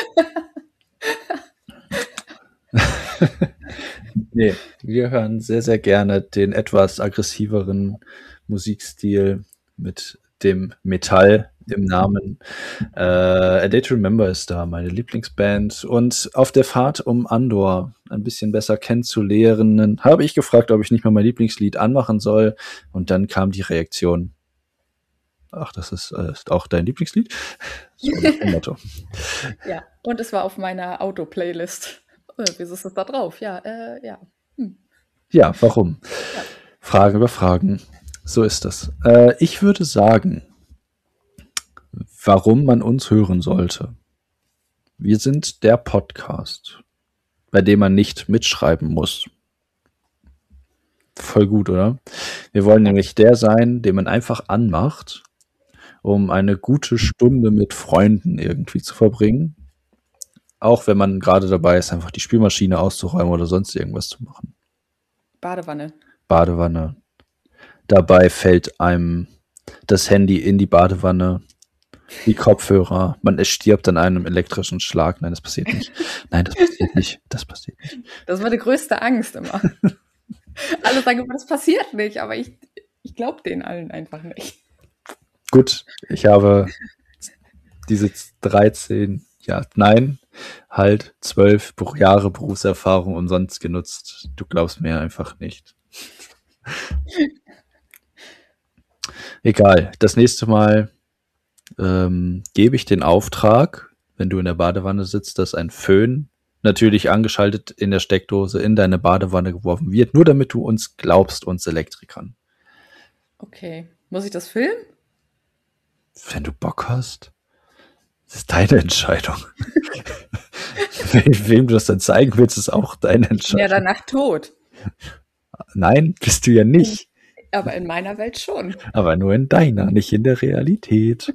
Nee, wir hören sehr, sehr gerne den etwas aggressiveren Musikstil mit dem Metall im Namen. A Day to Remember ist da meine Lieblingsband. Und auf der Fahrt, um Andor ein bisschen besser kennenzulernen, habe ich gefragt, ob ich nicht mal mein Lieblingslied anmachen soll. Und dann kam die Reaktion: Ach, das ist auch dein Lieblingslied? So ein Motto. Ja, und es war auf meiner Auto-Playlist. Wieso ist das da drauf? Ja, ja. Ja, warum? Ja. Fragen über Fragen. So ist das. Ich würde sagen, warum man uns hören sollte. Wir sind der Podcast, bei dem man nicht mitschreiben muss. Voll gut, oder? Wir wollen nämlich der sein, den man einfach anmacht, um eine gute Stunde mit Freunden irgendwie zu verbringen. Auch wenn man gerade dabei ist, einfach die Spülmaschine auszuräumen oder sonst irgendwas zu machen. Badewanne. Badewanne. Dabei fällt einem das Handy in die Badewanne, die Kopfhörer, man stirbt an einem elektrischen Schlag. Nein, das passiert nicht. Nein, das passiert nicht. Das passiert nicht. Das war die größte Angst immer. Alle sagen immer, das passiert nicht, aber ich glaube denen allen einfach nicht. Gut, ich habe diese 12 Jahre Berufserfahrung umsonst genutzt. Du glaubst mir einfach nicht. Egal, das nächste Mal gebe ich den Auftrag, wenn du in der Badewanne sitzt, dass ein Föhn natürlich angeschaltet in der Steckdose in deine Badewanne geworfen wird, nur damit du uns glaubst, uns Elektrikern. Okay. Muss ich das filmen? Wenn du Bock hast, das ist deine Entscheidung. Wem du das dann zeigen willst, ist auch deine Entscheidung. Ja, danach tot. Nein, bist du ja nicht. Aber in meiner Welt schon. Aber nur in deiner, nicht in der Realität.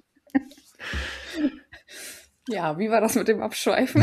Ja, wie war das mit dem Abschweifen?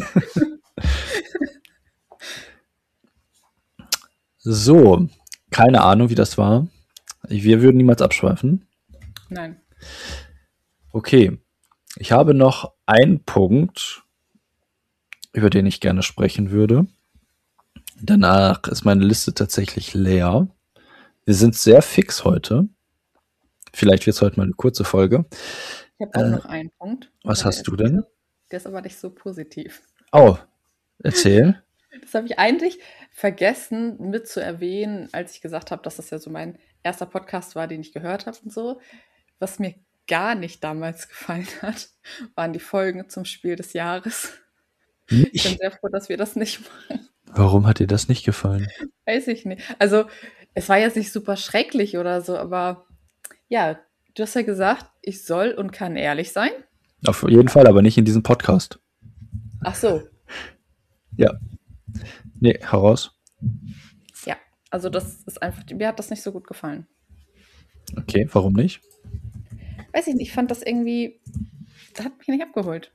So, keine Ahnung, wie das war. Wir würden niemals abschweifen. Nein. Okay, ich habe noch einen Punkt, über den ich gerne sprechen würde. Danach ist meine Liste tatsächlich leer. Wir sind sehr fix heute. Vielleicht wird es heute mal eine kurze Folge. Ich habe auch noch einen Punkt. Was hast du denn? Der ist aber nicht so positiv. Oh, erzähl. Das habe ich eigentlich vergessen mit zu erwähnen, als ich gesagt habe, dass das ja so mein erster Podcast war, den ich gehört habe und so. Was mir gar nicht damals gefallen hat, waren die Folgen zum Spiel des Jahres. Ich bin sehr froh, dass wir das nicht machen. Warum hat dir das nicht gefallen? Weiß ich nicht. Also, es war jetzt nicht super schrecklich oder so, aber ja, du hast ja gesagt, ich soll und kann ehrlich sein. Auf jeden Fall, aber nicht in diesem Podcast. Ach so. Ja. Nee, heraus. Ja, also das ist einfach, mir hat das nicht so gut gefallen. Okay, warum nicht? Weiß ich nicht, ich fand das irgendwie, das hat mich nicht abgeholt.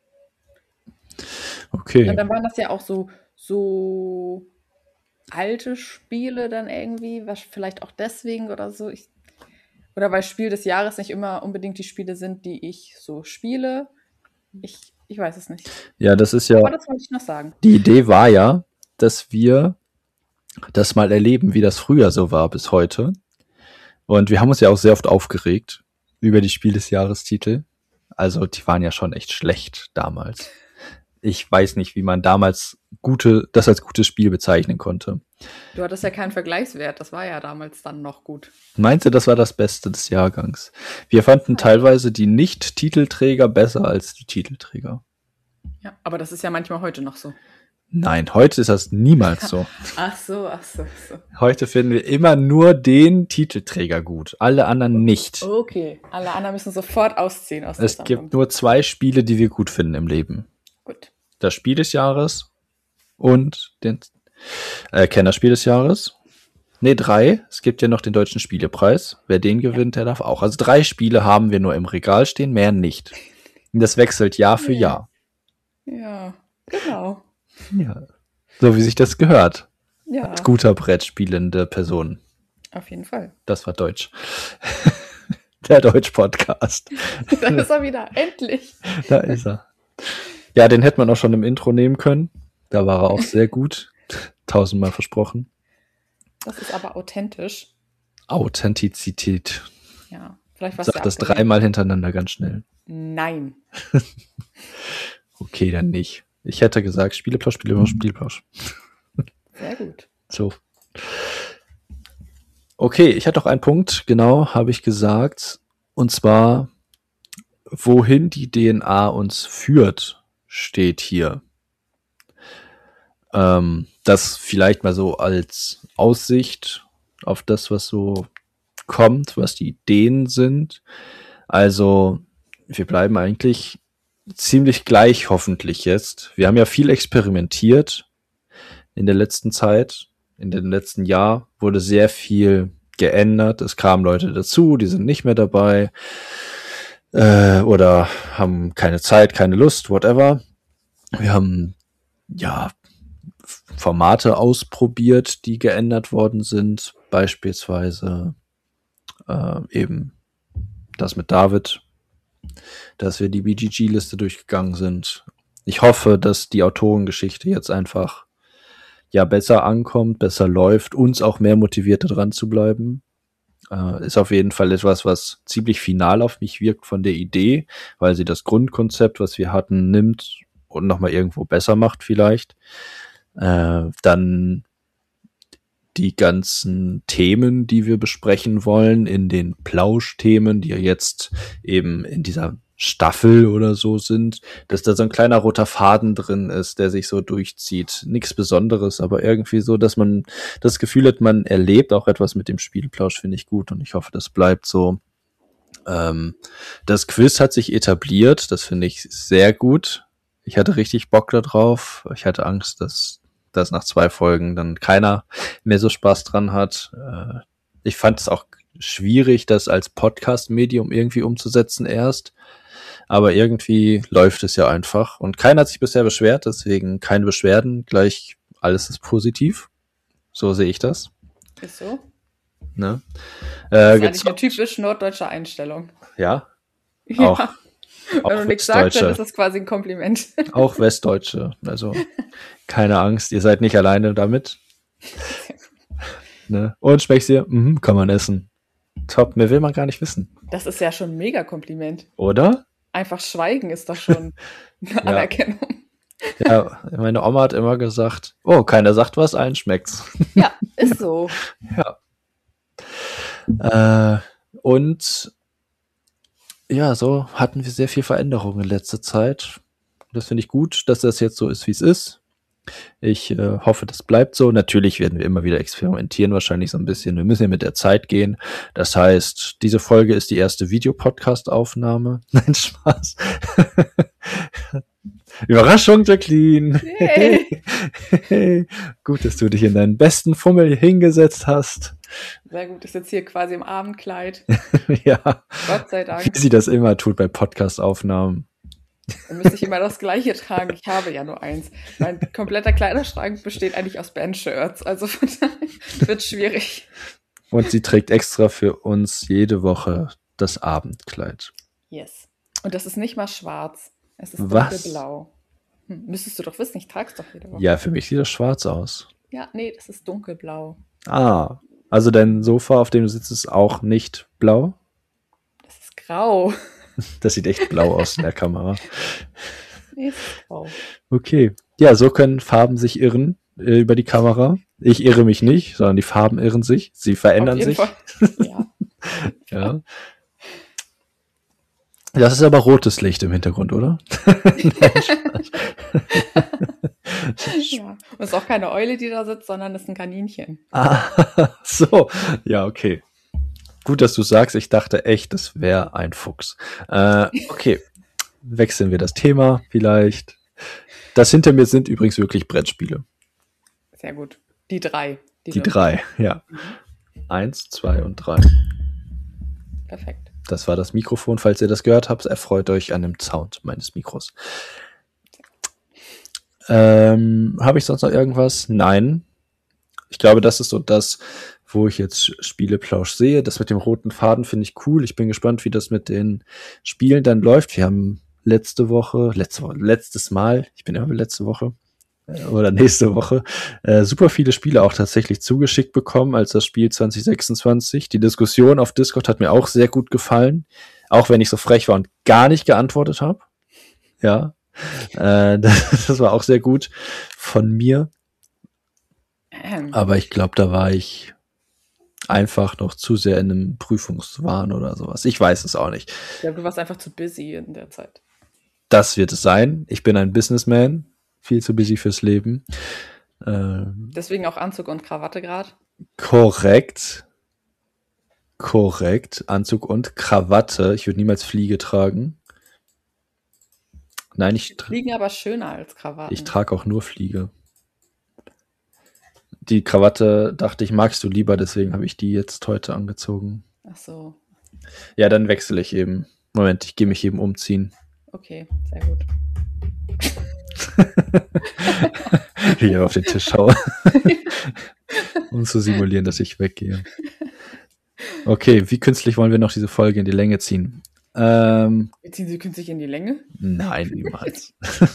Okay. Und dann waren das ja auch so alte Spiele dann irgendwie, was vielleicht auch deswegen oder so. Oder weil Spiel des Jahres nicht immer unbedingt die Spiele sind, die ich so spiele. Ich weiß es nicht. Ja, das ist ja, Aber das wollte ich noch sagen. die Idee war ja, dass wir das mal erleben, wie das früher so war bis heute. Und wir haben uns ja auch sehr oft aufgeregt über die Spiel des Jahrestitel. Also die waren ja schon echt schlecht damals. Ich weiß nicht, wie man damals das als gutes Spiel bezeichnen konnte. Du hattest ja keinen Vergleichswert. Das war ja damals dann noch gut. Meinst du, das war das Beste des Jahrgangs? Wir fanden teilweise die Nicht-Titelträger besser als die Titelträger. Ja, aber das ist ja manchmal heute noch so. Nein, heute ist das niemals so. Ach so. Heute finden wir immer nur den Titelträger gut, alle anderen nicht. Okay, alle anderen müssen sofort ausziehen aus der Es gibt nur 2 Spiele, die wir gut finden im Leben. Gut. Das Spiel des Jahres und den Kennerspiel des Jahres. Ne, 3. Es gibt ja noch den Deutschen Spielepreis. Wer den gewinnt, der darf auch. Also 3 Spiele haben wir nur im Regal stehen, mehr nicht. Und das wechselt Jahr für Jahr. Ja, genau. Ja, so wie sich das gehört. Ja, Als guter Brettspielende Person. auf jeden Fall. Das war Deutsch. Der Deutsch-Podcast. Da ist er wieder, endlich. Da ist er. Ja, den hätte man auch schon im Intro nehmen können. Da war er auch sehr gut. 1000-mal versprochen. Das ist aber authentisch. Authentizität. Ja, vielleicht was. Sag das 3-mal hintereinander ganz schnell. Nein. Okay, dann nicht. Ich hätte gesagt, Spieleplausch. Sehr gut. So. Okay, ich hatte auch einen Punkt, genau, habe ich gesagt. Und zwar, wohin die DNA uns führt, steht hier. Das vielleicht mal so als Aussicht auf das, was so kommt, was die Ideen sind. Also, wir bleiben eigentlich ziemlich gleich hoffentlich jetzt. Wir haben ja viel experimentiert in der letzten Zeit. In dem letzten Jahr wurde sehr viel geändert. Es kamen Leute dazu, die sind nicht mehr dabei oder haben keine Zeit, keine Lust, whatever. Wir haben ja Formate ausprobiert, die geändert worden sind. Beispielsweise eben das mit David, dass wir die BGG-Liste durchgegangen sind. Ich hoffe, dass die Autorengeschichte jetzt einfach ja besser ankommt, besser läuft, uns auch mehr motiviert, dran zu bleiben. Ist auf jeden Fall etwas, was ziemlich final auf mich wirkt von der Idee, weil sie das Grundkonzept, was wir hatten, nimmt und nochmal irgendwo besser macht vielleicht. Dann die ganzen Themen, die wir besprechen wollen, in den Plauschthemen, die ja jetzt eben in dieser Staffel oder so sind, dass da so ein kleiner roter Faden drin ist, der sich so durchzieht. Nichts Besonderes, aber irgendwie so, dass man das Gefühl hat, man erlebt auch etwas mit dem Spielplausch, finde ich gut und ich hoffe, das bleibt so. Das Quiz hat sich etabliert, das finde ich sehr gut. Ich hatte richtig Bock da drauf. Ich hatte Angst, dass nach 2 Folgen dann keiner mehr so Spaß dran hat. Ich fand es auch schwierig, das als Podcast-Medium irgendwie umzusetzen erst. Aber irgendwie läuft es ja einfach. Und keiner hat sich bisher beschwert, deswegen keine Beschwerden. Gleich alles ist positiv. So sehe ich das. Ist so. Ne? Das ist eigentlich eine typisch norddeutsche Einstellung. Ja? Ja. Auch Wenn du nichts sagst, dann ist das quasi ein Kompliment. Auch Westdeutsche. Also keine Angst, ihr seid nicht alleine damit. Ne? Und schmeckt's dir? Kann man essen. Top, mehr will man gar nicht wissen. Das ist ja schon ein mega Kompliment. Oder? Einfach schweigen ist doch schon eine Anerkennung. Ja, meine Oma hat immer gesagt, oh, keiner sagt was, allen schmeckt's. Ja, ist so. Ja. Und ja, so hatten wir sehr viel Veränderung in letzter Zeit. Das finde ich gut, dass das jetzt so ist, wie es ist. Ich hoffe, das bleibt so. Natürlich werden wir immer wieder experimentieren, wahrscheinlich so ein bisschen. Wir müssen ja mit der Zeit gehen. Das heißt, diese Folge ist die erste Videopodcast-Aufnahme. Nein, Spaß. Überraschung, Jacqueline. Hey. Hey. Gut, dass du dich in deinen besten Fummel hingesetzt hast. Sehr gut, ist jetzt hier quasi im Abendkleid. Ja. Gott sei Dank. Wie sie das immer tut bei Podcast-Aufnahmen. Dann müsste ich immer das Gleiche tragen. Ich habe ja nur eins. Mein kompletter Kleiderschrank besteht eigentlich aus Bandshirts. Also von daher wird schwierig. Und sie trägt extra für uns jede Woche das Abendkleid. Yes. Und das ist nicht mal schwarz. Es ist Was? dunkelblau. Müsstest du doch wissen, ich trage es doch jede Woche. Ja, für mich sieht das schwarz aus. Ja, nee, das ist dunkelblau. Ah, also dein Sofa, auf dem du sitzt, ist auch nicht blau? Das ist grau. Das sieht echt blau aus in der Kamera. Nee, es ist grau. Okay. Ja, so können Farben sich irren über die Kamera. Ich irre mich nicht, sondern die Farben irren sich. Sie verändern Auf jeden sich. Fall. Ja. Ja. Das ist aber rotes Licht im Hintergrund, oder? Ja. Und es ist auch keine Eule, die da sitzt, sondern es ist ein Kaninchen. Ah, so. Ja, okay. Gut, dass du sagst. Ich dachte echt, das wäre ein Fuchs. Okay. Wechseln wir das Thema vielleicht. Das hinter mir sind übrigens wirklich Brettspiele. Sehr gut. Die 3. Die 3, ja. 1, 2 und 3. Perfekt. Das war das Mikrofon. Falls ihr das gehört habt, erfreut euch an dem Sound meines Mikros. Habe ich sonst noch irgendwas? Nein. Ich glaube, das ist so das, wo ich jetzt Spieleplausch sehe. Das mit dem roten Faden finde ich cool. Ich bin gespannt, wie das mit den Spielen dann läuft. Wir haben letztes Mal, ich bin immer letzte Woche oder nächste Woche, super viele Spiele auch tatsächlich zugeschickt bekommen als das Spiel 2026. Die Diskussion auf Discord hat mir auch sehr gut gefallen, auch wenn ich so frech war und gar nicht geantwortet habe. Ja, das war auch sehr gut von mir. Aber ich glaube, da war ich einfach noch zu sehr in einem Prüfungswahn oder sowas. Ich weiß es auch nicht. Ich glaube, du warst einfach zu busy in der Zeit. Das wird es sein. Ich bin ein Businessman, viel zu busy fürs Leben. Deswegen auch Anzug und Krawatte gerade. Korrekt. Anzug und Krawatte. Ich würde niemals Fliege tragen. Nein, Fliegen aber schöner als Krawatten. Ich trage auch nur Fliege. Die Krawatte, dachte ich, magst du lieber, deswegen habe ich die jetzt heute angezogen. Ach so. Ja, dann wechsle ich eben. Moment, ich gehe mich eben umziehen. Okay, sehr gut. Wie ich auf den Tisch schaue. Um zu simulieren, dass ich weggehe. Okay, wie künstlich wollen wir noch diese Folge in die Länge ziehen? Wir ziehen sie künstlich in die Länge? Nein, niemals.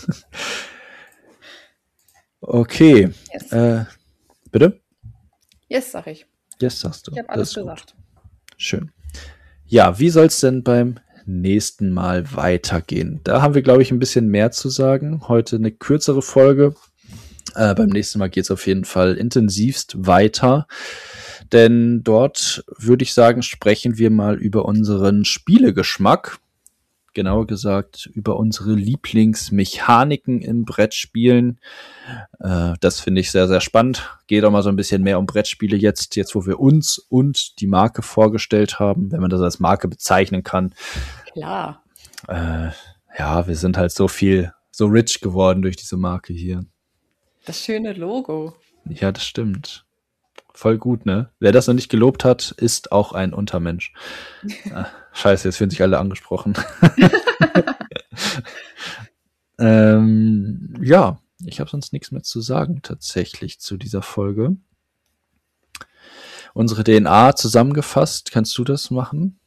Okay. Yes. Bitte? Yes, sag ich. Yes, sagst du. Ich habe alles gesagt. Schön. Ja, wie soll es denn beim nächsten Mal weitergehen? Da haben wir, glaube ich, ein bisschen mehr zu sagen. Heute eine kürzere Folge. Beim nächsten Mal geht es auf jeden Fall intensivst weiter. Denn dort, würde ich sagen, sprechen wir mal über unseren Spielegeschmack. Genauer gesagt, über unsere Lieblingsmechaniken im Brettspielen. Das finde ich sehr, sehr spannend. Geht auch mal so ein bisschen mehr um Brettspiele jetzt wo wir uns und die Marke vorgestellt haben, wenn man das als Marke bezeichnen kann. Klar. Ja, wir sind halt so rich geworden durch diese Marke hier. Das schöne Logo. Ja, das stimmt. Voll gut, ne? Wer das noch nicht gelobt hat, ist auch ein Untermensch. Scheiße, jetzt fühlen sich alle angesprochen. Ja, ich habe sonst nichts mehr zu sagen tatsächlich zu dieser Folge. Unsere DNA zusammengefasst, kannst du das machen?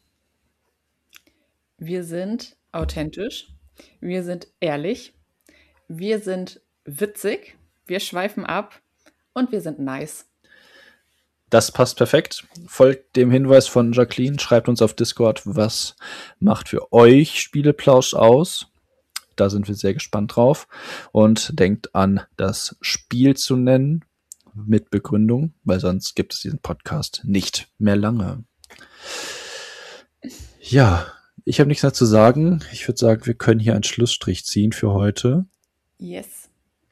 Wir sind authentisch, wir sind ehrlich, wir sind witzig, wir schweifen ab und wir sind nice. Das passt perfekt. Folgt dem Hinweis von Jacqueline. Schreibt uns auf Discord, was macht für euch Spieleplausch aus. Da sind wir sehr gespannt drauf. Und denkt an, das Spiel zu nennen mit Begründung, weil sonst gibt es diesen Podcast nicht mehr lange. Ja, ich habe nichts mehr zu sagen. Ich würde sagen, wir können hier einen Schlussstrich ziehen für heute. Yes.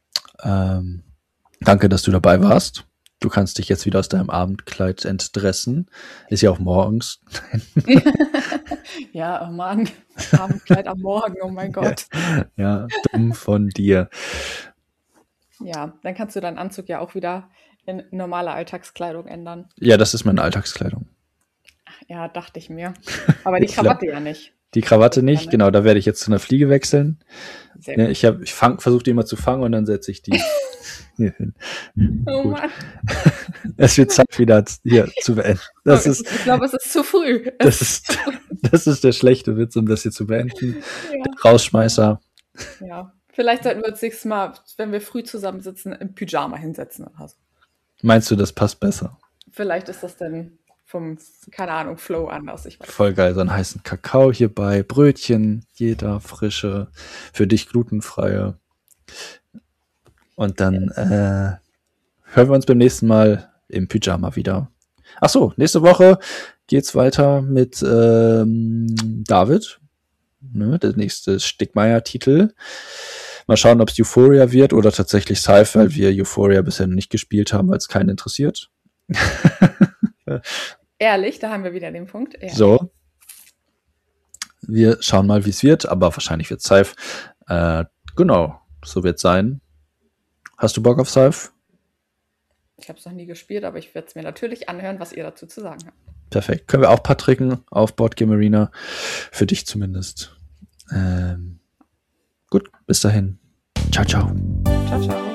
Danke, dass du dabei warst. Du kannst dich jetzt wieder aus deinem Abendkleid entdressen. Ist ja auch morgens. Ja, oh Mann. Abendkleid am Morgen, oh mein Gott. Ja, dumm von dir. Ja, dann kannst du deinen Anzug ja auch wieder in normale Alltagskleidung ändern. Ja, das ist meine Alltagskleidung. Ja, dachte ich mir. Aber die Krawatte ja nicht. Die Krawatte nicht, genau, da werde ich jetzt zu einer Fliege wechseln. Sehr gut. Ich versuche die immer zu fangen und dann setze ich die hier hin. Oh Gut. Mann. Es wird Zeit, wieder hier zu beenden. Ich glaube, es ist zu früh. Das ist der schlechte Witz, um das hier zu beenden. Ja. Der Rausschmeißer. Ja. Vielleicht sollten wir uns nächstes Mal, wenn wir früh zusammensitzen, im Pyjama hinsetzen oder so. Meinst du, das passt besser? Vielleicht ist das dann vom, keine Ahnung, Flow anders. Ich weiß. Voll geil, so einen heißen Kakao hierbei, Brötchen, jeder frische, für dich glutenfreie. Und dann hören wir uns beim nächsten Mal im Pyjama wieder. Ach so, nächste Woche geht's weiter mit David. Ne, der nächste Stickmeier-Titel. Mal schauen, ob es Euphoria wird oder tatsächlich Scythe, weil wir Euphoria bisher nicht gespielt haben, weil es keinen interessiert. Ehrlich, da haben wir wieder den Punkt. Ehrlich. So. Wir schauen mal, wie es wird, aber wahrscheinlich wird Scythe. Genau, so wird es sein. Hast du Bock auf Scythe? Ich habe es noch nie gespielt, aber ich werde es mir natürlich anhören, was ihr dazu zu sagen habt. Perfekt. Können wir auch Patricken auf Boardgame Arena. Für dich zumindest. Gut, bis dahin. Ciao, ciao. Ciao, ciao.